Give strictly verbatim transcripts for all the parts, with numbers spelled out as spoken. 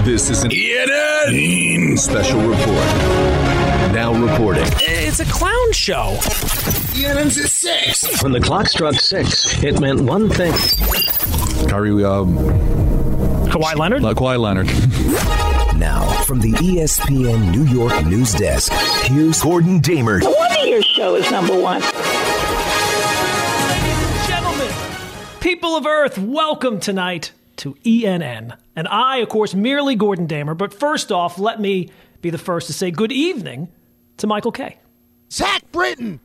This is an E N N special report. Now reporting. It's a clown show. E N N's at six. When the clock struck six, it meant one thing. Kyrie, um... Kawhi Leonard? Uh, Kawhi Leonard. Now, from the E S P N New York news desk, here's Gordon Damer. No wonder your show is number one. Gentlemen, people of Earth, welcome tonight to E N N. And I, of course, merely Gordon Damer. But first off, let me be the first to say good evening to Michael Kay. Zach Britton.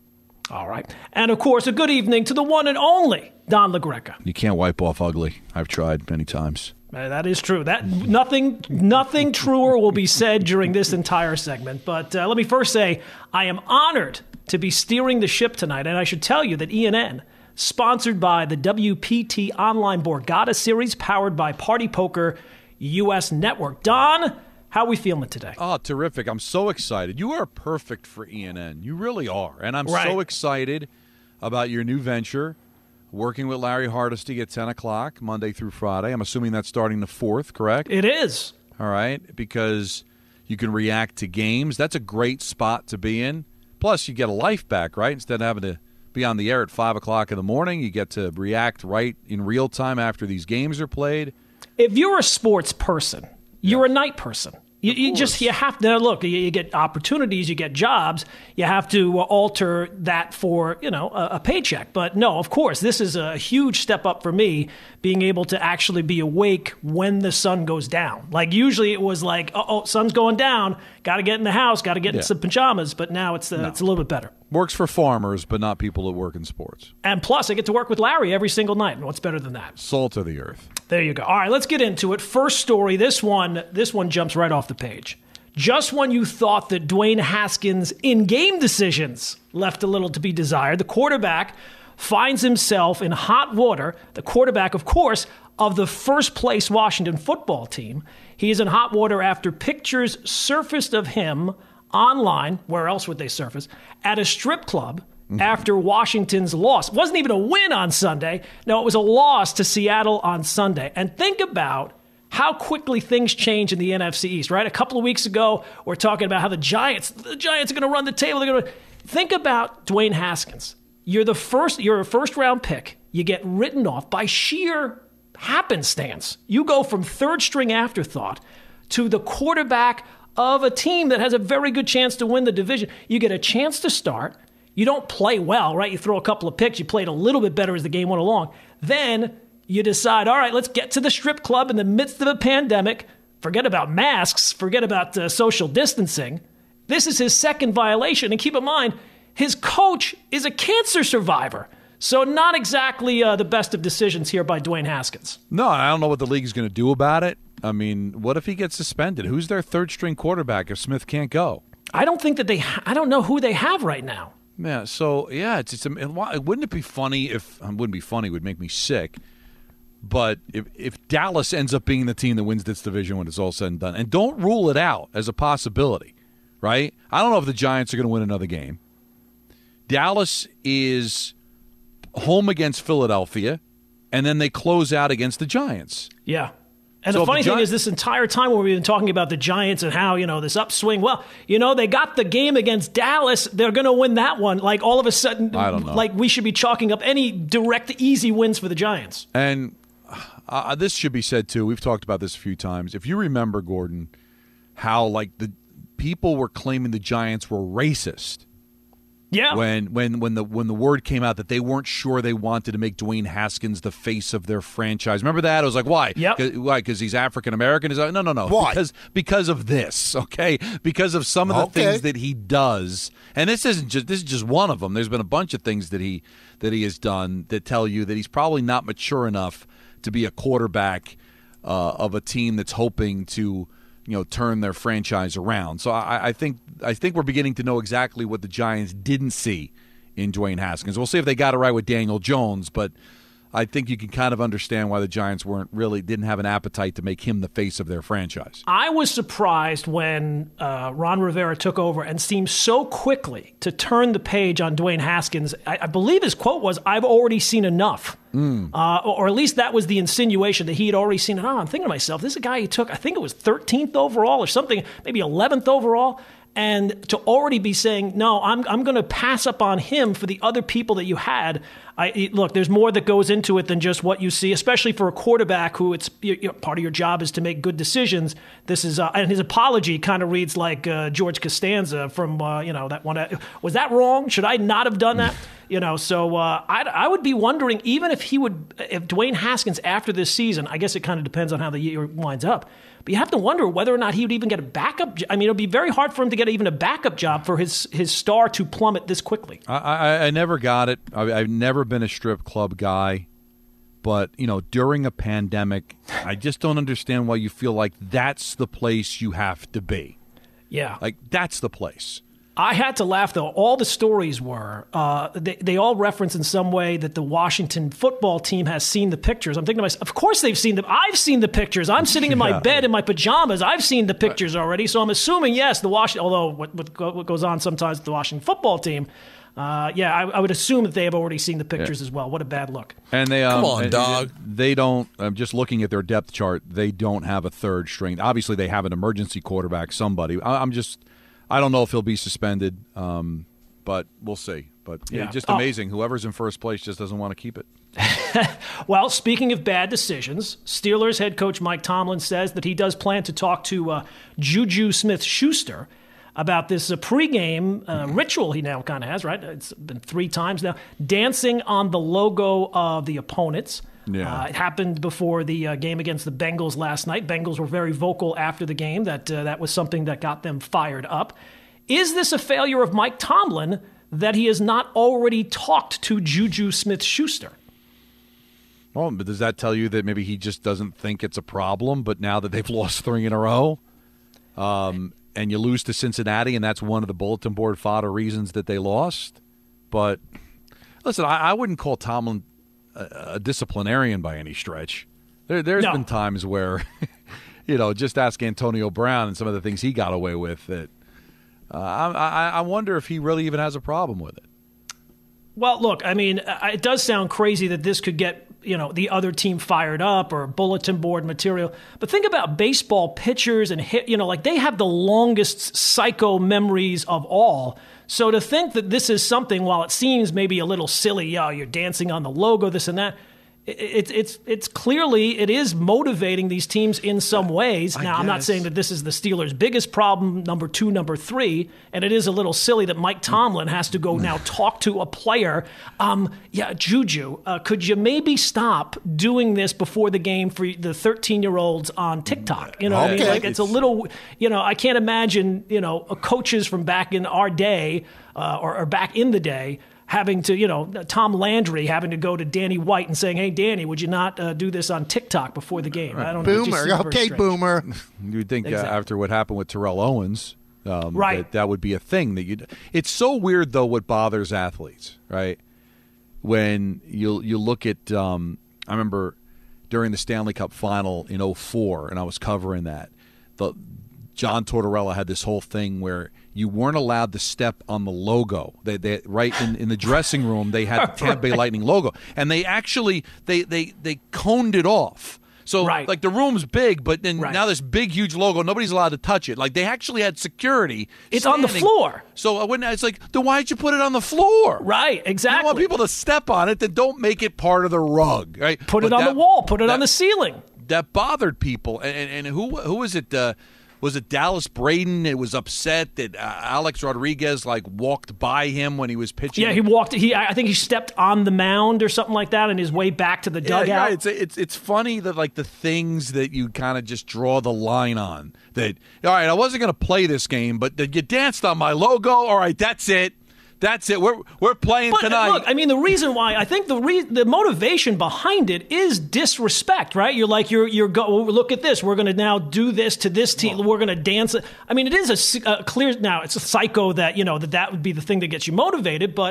All right. And, of course, a good evening to the one and only Don LaGreca. You can't wipe off ugly. I've tried many times. Uh, that is true. That nothing, nothing truer will be said during this entire segment. But uh, let me first say I am honored to be steering the ship tonight. And I should tell you that E N N, sponsored by the W P T Online Borgata Series, powered by Party Poker U S Network. Don, how are we feeling today? Oh, terrific. I'm so excited. You are perfect for E N N. You really are. And I'm Right. so excited about your new venture, working with Larry Hardesty at ten o'clock, Monday through Friday. I'm assuming that's starting the fourth, correct? It is. All right, because you can react to games. That's a great spot to be in. Plus, you get a life back, right? Instead of having to be on the air at five o'clock in the morning, you get to react right in real time after these games are played. If you're a sports person, you're yeah. a night person. You, you just you have to look. You, you get opportunities, you get jobs. You have to uh, alter that for you know a, a paycheck. But no, of course, this is a huge step up for me, being able to actually be awake when the sun goes down. Like usually it was like, oh, oh sun's going down, got to get in the house, got to get yeah. in some pajamas. But now it's uh, no. it's a little bit better. Works for farmers, but not people that work in sports. And plus, I get to work with Larry every single night. And what's better than that? Salt of the earth. There you go. All right, let's get into it. First story. This one, this one jumps right off the page. Just when you thought that Dwayne Haskins' in-game decisions left a little to be desired, the quarterback finds himself in hot water. The quarterback, of course, of the first-place Washington football team. He is in hot water after pictures surfaced of him online, where else would they surface, at a strip club mm-hmm. after Washington's loss. It wasn't even a win on Sunday. No, it was a loss to Seattle on Sunday. And think about how quickly things change in the N F C East, right? A couple of weeks ago, we're talking about how the Giants, the Giants are going to run the table. They're going to think about Dwayne Haskins. You're the first, you're a first round pick. You get written off by sheer happenstance. You go from third string afterthought to the quarterback of a team that has a very good chance to win the division. You get a chance to start. You don't play well, right? You throw a couple of picks. You played a little bit better as the game went along. Then you decide, all right, let's get to the strip club in the midst of a pandemic. Forget about masks. Forget about uh, social distancing. This is his second violation. And keep in mind, his coach is a cancer survivor. So not exactly uh, the best of decisions here by Dwayne Haskins. No, I don't know what the league is going to do about it. I mean, what if he gets suspended? Who's their third-string quarterback if Smith can't go? I don't think that they – I don't know who they have right now. Yeah, so, yeah, it's, it's – wouldn't it be funny if – it wouldn't be funny. It would make me sick. But if, if Dallas ends up being the team that wins this division when it's all said and done, and don't rule it out as a possibility, right? I don't know if the Giants are going to win another game. Dallas is home against Philadelphia, and then they close out against the Giants. Yeah. And so the funny the Gi- thing is, this entire time where we've been talking about the Giants and how, you know, this upswing, well, you know, they got the game against Dallas. They're going to win that one. Like, all of a sudden, I don't know. Like, we should be chalking up any direct, easy wins for the Giants. And uh, this should be said, too. We've talked about this a few times. If you remember, Gordon, how, like, the people were claiming the Giants were racist. Yeah. When when when the when the word came out that they weren't sure they wanted to make Dwayne Haskins the face of their franchise. Remember that? I was like, why? Yep. Why? Because he's African American? Is that, no, no, no. Why? Because because of this. Okay. Because of some of the Okay. things that he does. And this isn't just this is just one of them. There's been a bunch of things that he that he has done that tell you that he's probably not mature enough to be a quarterback uh, of a team that's hoping to, you know, turn their franchise around. So I, I think I think we're beginning to know exactly what the Giants didn't see in Dwayne Haskins. We'll see if they got it right with Daniel Jones, but I think you can kind of understand why the Giants weren't really didn't have an appetite to make him the face of their franchise. I was surprised when uh, Ron Rivera took over and seemed so quickly to turn the page on Dwayne Haskins. I, I believe his quote was, "I've already seen enough." Mm. Uh, or, or at least that was the insinuation, that he had already seen it. Oh, I'm thinking to myself, this is a guy he took, I think it was thirteenth overall or something, maybe eleventh overall. And to already be saying, no, I'm I'm going to pass up on him for the other people that you had. I look, there's more that goes into it than just what you see, especially for a quarterback who it's you know, part of your job is to make good decisions. This is uh, and his apology kind of reads like uh, George Costanza from uh, you know that one. Uh, was that wrong? Should I not have done that? You know, so uh, I I would be wondering, even if he would, if Dwayne Haskins after this season, I guess it kind of depends on how the year winds up. But you have to wonder whether or not he would even get a backup. I mean, it would be very hard for him to get even a backup job for his, his star to plummet this quickly. I, I, I never got it. I, I've never been a strip club guy. But, you know, during a pandemic, I just don't understand why you feel like that's the place you have to be. Yeah. Like, that's the place. I had to laugh, though. All the stories were, uh, they, they all reference in some way that the Washington football team has seen the pictures. I'm thinking to myself, of course they've seen them. I've seen the pictures. I'm sitting in my yeah. bed in my pajamas. I've seen the pictures already. So I'm assuming, yes, the Washington, although what, what, what goes on sometimes with the Washington football team, uh, yeah, I, I would assume that they have already seen the pictures yeah. as well. What a bad look. And they um, Come on, dog. They don't, I'm just looking at their depth chart, they don't have a third string. Obviously, they have an emergency quarterback, somebody. I, I'm just... I don't know if he'll be suspended, um, but we'll see. But yeah, yeah. just oh. amazing. Whoever's in first place just doesn't want to keep it. Well, speaking of bad decisions, Steelers head coach Mike Tomlin says that he does plan to talk to uh, Juju Smith-Schuster about this uh, pregame uh, ritual he now kind of has, right? It's been three times now. Dancing on the logo of the opponents. Yeah. Uh, it happened before the uh, game against the Bengals last night. Bengals were very vocal after the game that uh, that was something that got them fired up. Is this a failure of Mike Tomlin that he has not already talked to Juju Smith-Schuster? Well, but does that tell you that maybe he just doesn't think it's a problem, but now that they've lost three in a row, um, and you lose to Cincinnati, and that's one of the bulletin board fodder reasons that they lost? But listen, I, I wouldn't call Tomlin a disciplinarian by any stretch. There, there's no. been times where, you know, just ask Antonio Brown and some of the things he got away with. That uh, I, I wonder if he really even has a problem with it. Well, look, I mean, it does sound crazy that this could get, you know, the other team fired up or bulletin board material. But think about baseball pitchers and hit, you know, like they have the longest psycho memories of all. So to think that this is something, while it seems maybe a little silly, yeah, you're dancing on the logo, this and that, it's it's it's clearly it is motivating these teams in some ways. I now, guess. I'm not saying that this is the Steelers' biggest problem, number two, number three, and it is a little silly that Mike Tomlin has to go now talk to a player. Um, yeah, Juju, uh, could you maybe stop doing this before the game for the thirteen-year-olds on TikTok? You know what okay. I mean? Like it's a little, you know, I can't imagine, you know, coaches from back in our day uh, or, or back in the day having to, you know, Tom Landry having to go to Danny White and saying, hey, Danny, would you not uh, do this on TikTok before the game? I don't know. Boomer. Okay, Boomer. You'd think Exactly. uh, after what happened with Terrell Owens, um, Right. that, that would be a thing. that you'd. It's so weird, though, what bothers athletes, right? When you you look at, um, I remember during the Stanley Cup Final in oh four, and I was covering that, the John Tortorella had this whole thing where you weren't allowed to step on the logo. They, they right in, in the dressing room, they had the Tampa Bay Lightning logo, and they actually they they they coned it off. So Right. like the room's big, but then Right. now this big huge logo, nobody's allowed to touch it. Like they actually had security. It's on the standing. floor. So I wouldn't. It's like, then why'd you put it on the floor? Right, You exactly. don't want people to step on it. Then don't make it part of the rug. Right? Put it But on that- the wall. Put it that- on the ceiling. That bothered people. And, and, and who who was it? Uh, was it Dallas Braden? It was upset that uh, Alex Rodriguez like walked by him when he was pitching. Yeah, he walked. He, I think he stepped on the mound or something like that, on his way back to the Yeah, dugout. yeah, it's it's it's funny that like the things that you kind of just draw the line on. That all right, I wasn't going to play this game, but you danced on my logo. All right, that's it. That's it. We're we're playing But tonight. look, I mean, the reason why I think the re- the motivation behind it is disrespect, right? You're like, you're you're go. Look at this. We're going to now do this to this team. We're going to dance. I mean, it is a, a clear now. It's a psycho that you know that that would be the thing that gets you motivated. But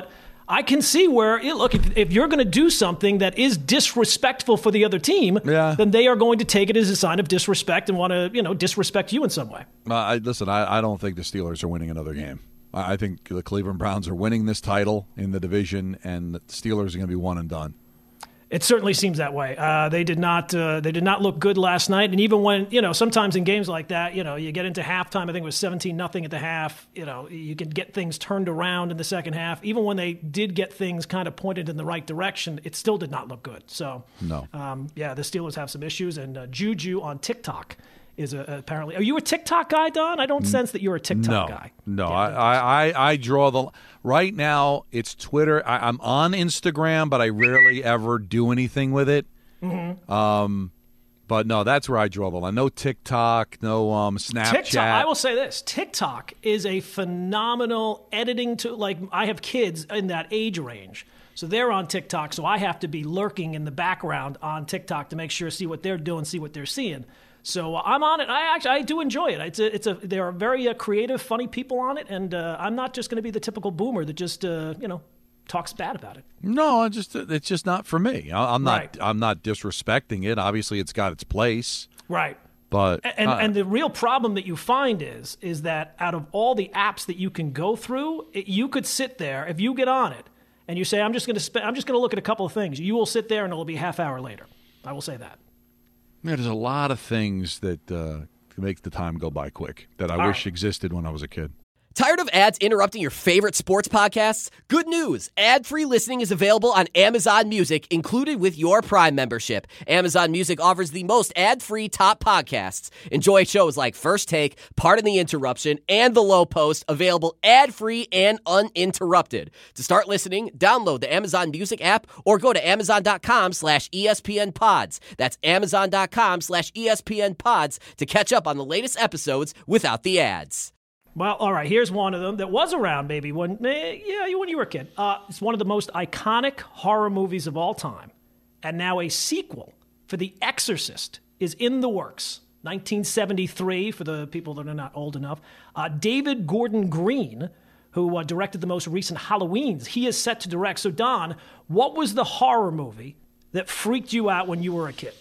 I can see where, look, if, if you're going to do something that is disrespectful for the other team, yeah. then they are going to take it as a sign of disrespect and want to, you know, disrespect you in some way. Uh, I, listen, I, I don't think the Steelers are winning another game. I, I think the Cleveland Browns are winning this title in the division, and the Steelers are going to be one and done. It certainly seems that way. Uh, they did not. Uh, they did not look good last night. And even when you know, sometimes in games like that, you know, you get into halftime. I think it was seventeen nothing at the half. You know, you can get things turned around in the second half. Even when they did get things kind of pointed in the right direction, it still did not look good. So, no. Um, yeah, the Steelers have some issues. And uh, Juju on TikTok is a, apparently. Are you a TikTok guy, Don? I don't sense that you're a TikTok no, guy. No, yeah, I, I, I draw the right now. It's Twitter. I, I'm on Instagram, but I rarely ever do anything with it. Mm-hmm. Um, but no, that's where I draw the line. No TikTok, no um, Snapchat. TikTok, I will say this: TikTok is a phenomenal editing tool. Like I have kids in that age range. So they're on TikTok, so I have to be lurking in the background on TikTok to make sure, see what they're doing, see what they're seeing. So I'm on it. I actually I do enjoy it. It's a, it's a there are very uh, creative, funny people on it, and uh, I'm not just going to be the typical boomer that just uh, you know talks bad about it. No, I just it's just not for me. I, I'm not Right. I'm not disrespecting it. Obviously, it's got its place. Right. But And uh, and the real problem that you find is is that out of all the apps that you can go through, it, you could sit there if you get on it and you say I'm just going to spend I'm just going to look at a couple of things. You will sit there and it'll be a half hour later. I will say that. yeah, there's a lot of things that uh, make the time go by quick that I All wish right. existed when I was a kid. Tired of ads interrupting your favorite sports podcasts? Good news. Ad-free listening is available on Amazon Music, included with your Prime membership. Amazon Music offers the most ad-free top podcasts. Enjoy shows like First Take, Pardon the Interruption, and The Low Post, available ad-free and uninterrupted. To start listening, download the Amazon Music app or go to amazon.com slash ESPN pods. That's amazon.com slash ESPN pods to catch up on the latest episodes without the ads. Well, all right, here's one of them that was around, baby, when, eh, yeah, when you were a kid. Uh, it's one of the most iconic horror movies of all time. And now a sequel for The Exorcist is in the works. nineteen seventy-three, for the people that are not old enough. Uh, David Gordon Green, who uh, directed the most recent Halloweens, he is set to direct. So, Don, what was the horror movie that freaked you out when you were a kid?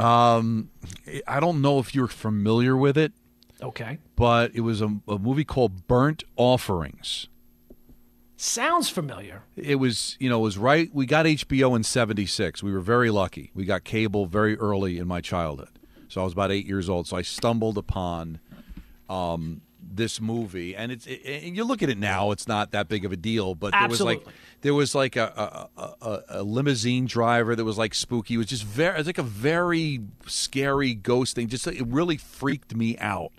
Um, I don't know if you're familiar with it. Okay. But it was a, a movie called Burnt Offerings. Sounds familiar. It was, you know, it was right. We got H B O in seventy-six. We were very lucky. We got cable very early in my childhood. So I was about eight years old. So I stumbled upon um, this movie. And it's it, and you look at it now, it's not that big of a deal. But there Absolutely. was like there was like a, a, a, a limousine driver that was like spooky. It was just very, it was like a very scary ghost thing. Just it really freaked me out.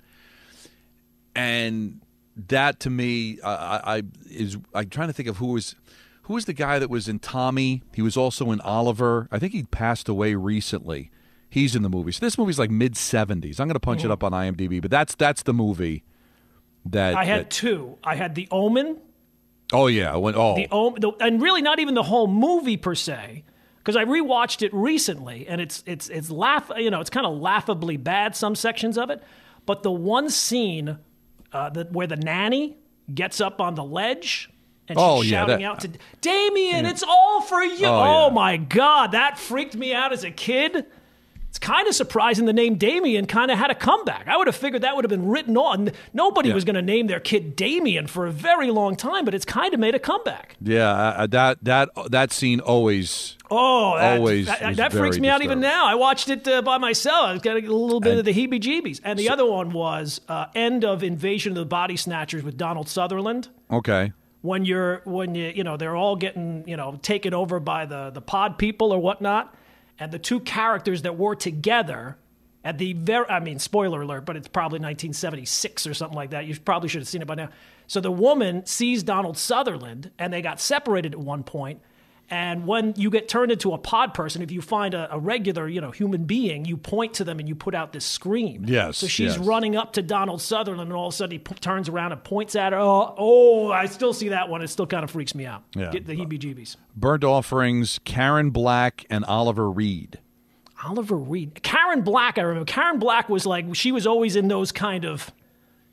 And that to me, uh, I, I is I'm trying to think of who was who was the guy that was in Tommy. He was also in Oliver. I think he passed away recently. He's in the movie. So this movie's like mid seventies. I'm going to punch Mm-hmm. it up on IMDb, but that's that's the movie that I had that- two. I had The Omen. Oh yeah, I went. Oh, The Omen, the, and really not even the whole movie per se, because I rewatched it recently, and it's it's it's laugh. You know, it's kind of laughably bad, some sections of it, but the one scene. Uh, the, where the nanny gets up on the ledge and she's Oh, yeah, shouting that- out to Damien, it's all for you. Oh, Oh, yeah. my God, that freaked me out as a kid. It's kind of surprising the name Damien kind of had a comeback. I would have figured that would have been written on. Nobody Yeah. was going to name their kid Damien for a very long time, but it's kind of made a comeback. yeah. Uh, that that that scene always. Oh, that, Always that, was that freaks very me out even disturbing. now. I watched it uh, by myself. I was getting a little bit And- of the heebie-jeebies. And the other one was uh, End of Invasion of the Body Snatchers with Donald Sutherland. Okay. When you're when you you know they're all getting you know taken over by the the pod people or whatnot, and the two characters that were together at the very I mean spoiler alert, but it's probably nineteen seventy-six or something like that. You probably should have seen it by now. So the woman sees Donald Sutherland, and they got separated at one point. And when you get turned into a pod person, if you find a, a regular, you know, human being, you point to them and you put out this scream. Yes, So she's yes. running up to Donald Sutherland, and all of a sudden he p- turns around and points at her. Oh, oh, I still see that one. It still kind of freaks me out. Yeah. Get the heebie-jeebies. Burnt Offerings, Karen Black and Oliver Reed. Oliver Reed. Karen Black, I remember. Karen Black was like, she was always in those kind of,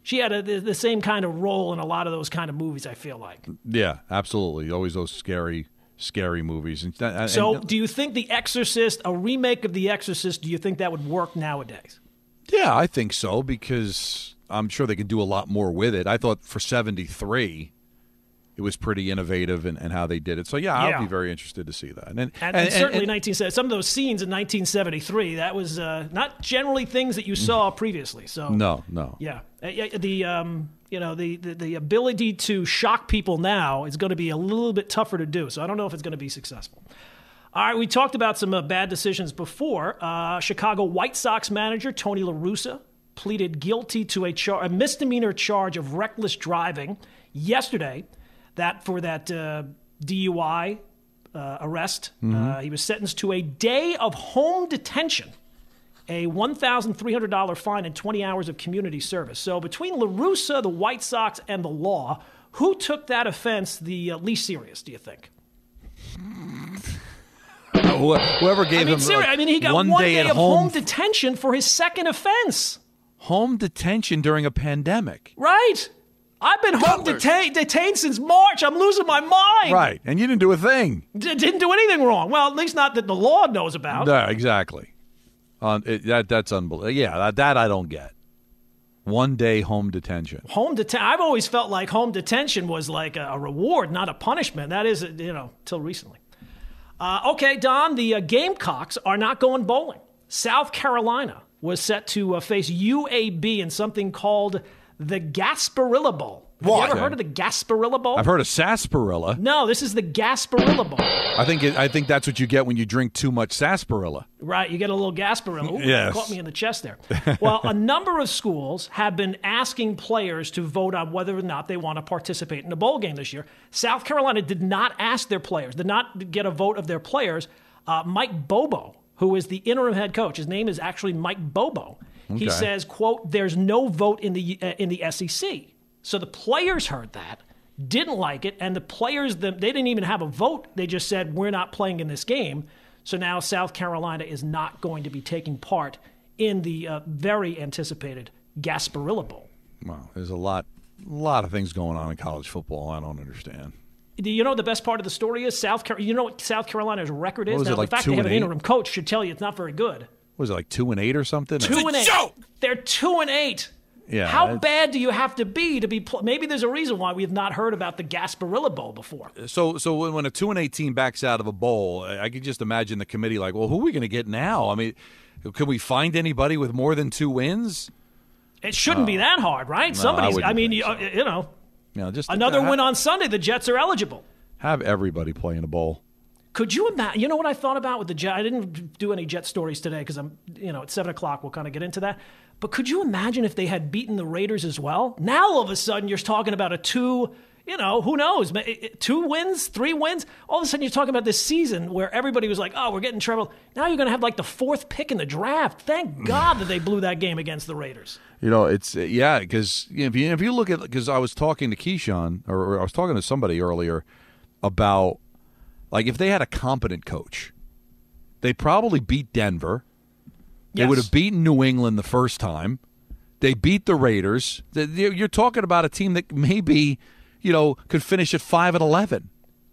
She had a, the, the same kind of role in a lot of those kind of movies, I feel like. Yeah, absolutely. Always those scary, scary movies. And, and, so do you think The Exorcist, a remake of The Exorcist, do you think that would work nowadays? Yeah, I think so, because I'm sure they could do a lot more with it. I thought for seventy-three, it was pretty innovative in, in how they did it. So, yeah, yeah. I'd be very interested to see that. And, and, and, and, and certainly and, nineteen some of those scenes in nineteen seventy-three, that was uh, not generally things that you saw previously. So No, no. Yeah. The, um, you know, the, the, the ability to shock people now is going to be a little bit tougher to do. So I don't know if it's going to be successful. All right, we talked about some uh, bad decisions before. Uh, Chicago White Sox manager Tony La Russa pleaded guilty to a, char- a misdemeanor charge of reckless driving yesterday. That for that uh, D U I uh, arrest, mm-hmm. uh, he was sentenced to a day of home detention, a one thousand three hundred dollars fine, and twenty hours of community service. So between La Russa, the White Sox, and the law, who took that offense the uh, least serious, do you think? Whoever gave I mean, him serious, like, I mean, he got one, one day, day at of home, home detention for his second offense. Home detention during a pandemic. Right. I've been home detain- detained since March. I'm losing my mind. Right, and you didn't do a thing. D- didn't do anything wrong. Well, at least not that the law knows about. No, exactly. Uh, it, that That's unbelievable. Yeah, that, that I don't get. One day home detention. Home detention. I've always felt like home detention was like a, a reward, not a punishment. That is, you know, till recently. Uh, okay, Don, the uh, Gamecocks are not going bowling. South Carolina was set to uh, face U A B in something called the Gasparilla Bowl. Have What? you ever heard of the Gasparilla Bowl? I've heard of sarsaparilla. No, this is the Gasparilla Bowl. I think it, I think that's what you get when you drink too much sarsaparilla. Right, you get a little Gasparilla. Ooh, Yes. Caught me in the chest there. Well, a number of schools have been asking players to vote on whether or not they want to participate in the bowl game this year. South Carolina did not ask their players, did not get a vote of their players. Uh, Mike Bobo, who is the interim head coach, his name is actually Mike Bobo. Okay. He says, quote, there's no vote in the uh, in the S E C. So the players heard that, didn't like it, and the players, they didn't even have a vote. They just said, we're not playing in this game. So now South Carolina is not going to be taking part in the uh, very anticipated Gasparilla Bowl. Wow, there's a lot, lot of things going on in college football I don't understand. Do you know what the best part of the story is? South Car- You know what South Carolina's record is? What was now, it, like the fact two they have and an eight? interim coach should tell you it's not very good. What was it, like two and eight or something? Two and eight. They're two and eight. Yeah, How that's- bad do you have to be to be? Pl- Maybe there's a reason why we have not heard about the Gasparilla Bowl before. So, so when, when a two and eight team backs out of a bowl, I, I could just imagine the committee like, well, who are we going to get now? I mean, can we find anybody with more than two wins? It shouldn't be that hard, right? no, Somebody's. I I, wouldn't mean, think you, so. uh, you know, You know, just another have, win on Sunday, the Jets are eligible. Have everybody play in a bowl. Could you imagine? You know what I thought about with the Jet? I didn't do any Jet stories today because I'm, you know, at seven o'clock we'll kind of get into that. But could you imagine if they had beaten the Raiders as well? Now all of a sudden you're talking about a two, you know, who knows, two wins, three wins. All of a sudden you're talking about this season where everybody was like, oh, we're getting in trouble. Now you're going to have like the fourth pick in the draft. Thank God that they blew that game against the Raiders. You know, it's yeah, because you know, if you if you look at because I was talking to Keyshawn or, or I was talking to somebody earlier about like if they had a competent coach, they probably beat Denver. They Yes. would have beaten New England the first time. They beat the Raiders. You're talking about a team that maybe, you know, could finish at five and eleven.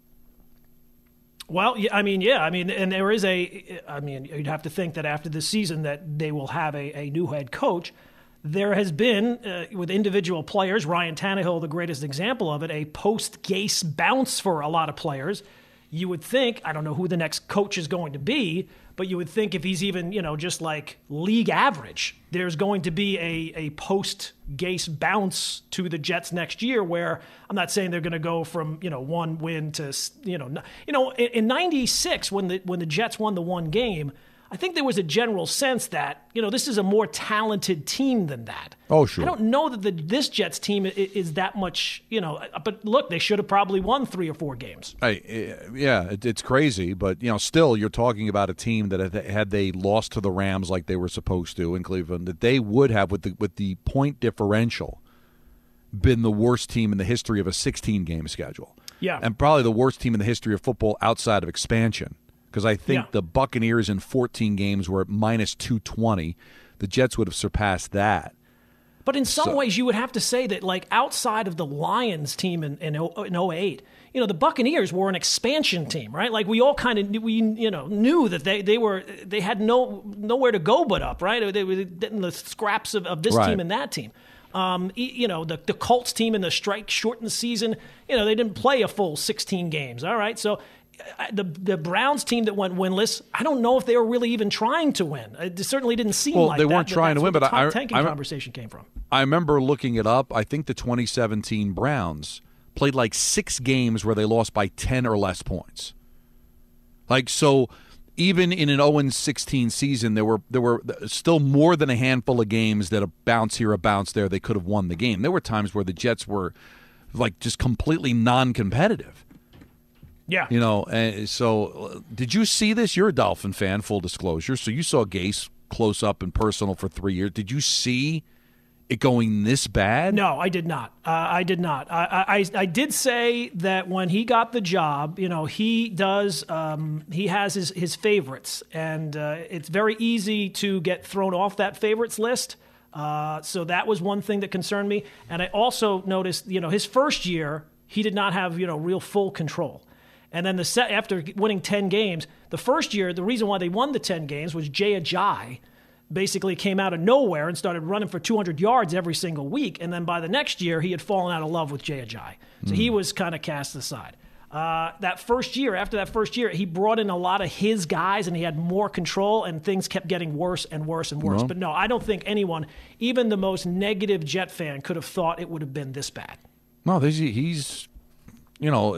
Well, yeah, I mean, yeah, I mean, and there is a, I mean, you'd have to think that after this season that they will have a, a new head coach. There has been, uh, with individual players, Ryan Tannehill, the greatest example of it, a post-Gase bounce for a lot of players. You would think, I don't know who the next coach is going to be, but you would think if he's even, you know, just like league average, there's going to be a, a post-Gase bounce to the Jets next year where I'm not saying they're going to go from, you know, one win to, you know, you know, in, in ninety-six when the when the Jets won the one game, I think there was a general sense that, you know, this is a more talented team than that. Oh, sure. I don't know that the, this Jets team is, is that much, you know, but look, they should have probably won three or four games. I, yeah, it, it's crazy, but, you know, still you're talking about a team that had they lost to the Rams like they were supposed to in Cleveland, that they would have, with the with the point differential, been the worst team in the history of a sixteen-game schedule. Yeah. And probably the worst team in the history of football outside of expansion. Because I think Yeah. the Buccaneers in fourteen games were at minus two twenty. The Jets would have surpassed that. But in some So- ways, you would have to say that, like, outside of the Lions team in, in, in oh eight, you know, the Buccaneers were an expansion team, right? Like, we all kind of, we, you know, knew that they, they were, they had no nowhere to go but up, right? They were in the scraps of, of this Right. team and that team. Um, y- you know, the, the Colts team in the strike shortened season, you know, they didn't play a full sixteen games, all right? So uh, the the Browns team that went winless, I don't know if they were really even trying to win. It certainly didn't seem Well, like they that, weren't but trying that's to win, where but the I- top tanking I- conversation came from. I remember looking it up. I think the twenty seventeen Browns played like six games where they lost by ten or less points. Like, so even in an oh and sixteen season, there were there were still more than a handful of games that a bounce here, a bounce there, they could have won the game. There were times where the Jets were like just completely non-competitive. Yeah. You know, and so uh, did you see this? You're a Dolphin fan, full disclosure. So you saw Gase close up and personal for three years. Did you see it going this bad? No, I did not. Uh, I did not. I, I I did say that when he got the job, you know, he does. Um, he has his his favorites, and uh, it's very easy to get thrown off that favorites list. Uh, so that was one thing that concerned me. And I also noticed, you know, his first year he did not have, you know, real full control. And then the set, after winning ten games, the first year, the reason why they won the ten games was Jay Ajayi basically came out of nowhere and started running for two hundred yards every single week. And then by the next year, he had fallen out of love with Jay Ajayi. So mm. he was kind of cast aside. Uh, that first year, after that first year, he brought in a lot of his guys and he had more control and things kept getting worse and worse and worse. No. But no, I don't think anyone, even the most negative Jet fan, could have thought it would have been this bad. No, he's, you know,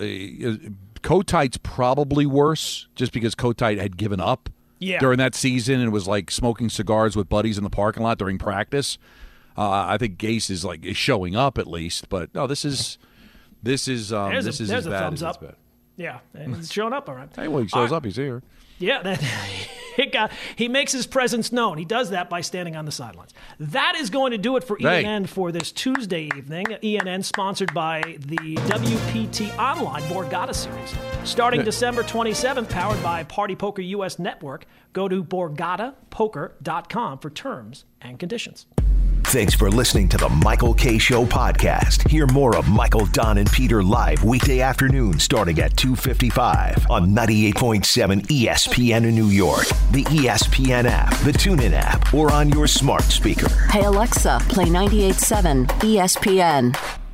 Kotite's probably worse just because Kotite had given up yeah. during that season and was like smoking cigars with buddies in the parking lot during practice. Uh, I think Gase is like is showing up at least, but no, this is this is um, there's this a, is there's as a bad thumbs as up. it's bad. Yeah, it's showing up all right. Hey, well, he shows all up, he's here. Yeah, that it got, he makes his presence known. He does that by standing on the sidelines. That is going to do it for hey. E N N for this Tuesday evening. E N N sponsored by the W P T Online Borgata Series. Starting yeah. December twenty-seventh, powered by Party Poker U S Network. Go to borgata poker dot com for terms and conditions. Thanks for listening to the Michael Kay Show podcast. Hear more of Michael, Don, and Peter live weekday afternoon starting at two fifty-five on ninety-eight point seven E S P N in New York, the E S P N app, the TuneIn app, or on your smart speaker. Hey Alexa, play ninety-eight point seven E S P N.